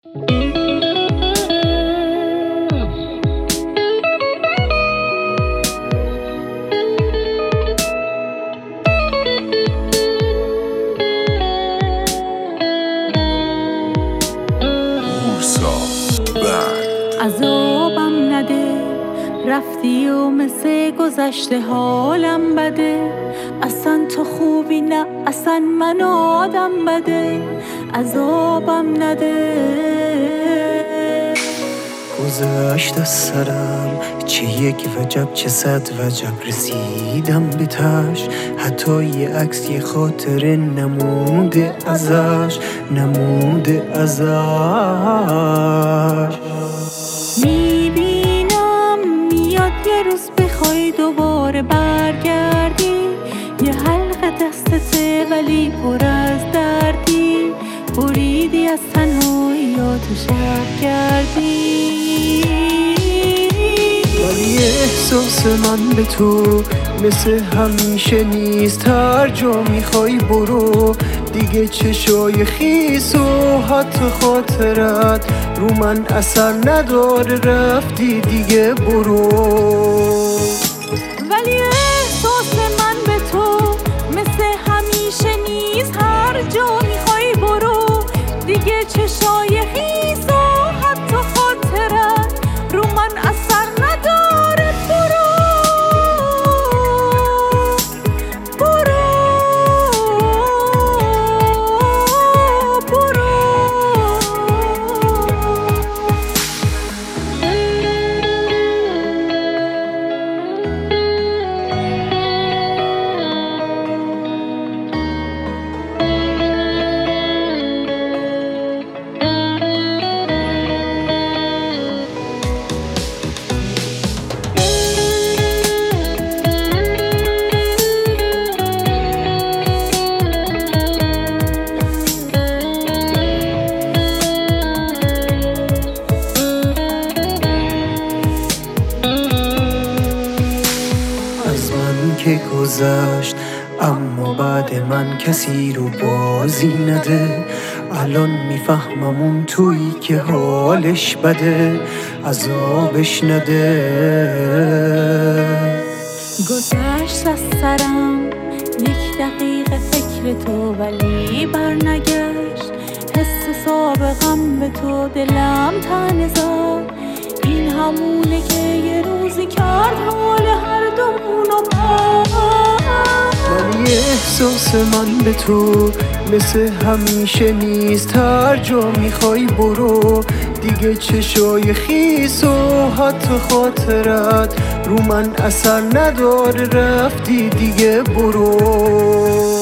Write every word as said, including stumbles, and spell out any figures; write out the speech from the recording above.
عذابم نده، رفتی و مثل گذشته حالم بده. اصلا تو خوبی نه، اصلا من آدم بده. عذابم نده. گذشت از سرم چه یک وجب چه صد وجب، رسیدم به تاش. حتی یه عکس یه خاطره نمونده ازش، نمونده ازش. میبینم میاد یه روز بخوای دوباره برگردی، یه حلقه دستته ولی پر از دردی. بریدی از تنهاییات و شب کردی. ولی احساس من به تو مثل همیشه نیست. هر جا میخوای برو دیگه، چشای خیس و حتی خاطرت رو من اثر نداره. رفتی دیگه برو. ولی احساس من به تو مثل همیشه نیست. هر جا میخوای برو دیگه، چشای خیس و حتی خاطرت رو من اثر نداره. برو برو برو. که گذشت اما بعد من کسی رو بازی نده. الان میفهمم اون تویی که حالش بده، عذابش نده. گذشت از سرم یک دقیقه فکر تو ولی برنگشت. حس سابقم به تو دلم تنه زد. این همونه که یه روزی کرد حال هر دومونو پاک. ولی احساس من به تو مثل همیشه نیست. هر جا میخوای برو دیگه، چشای خیس و حتی خاطرت رو من اثر نداره. رفتی دیگه برو.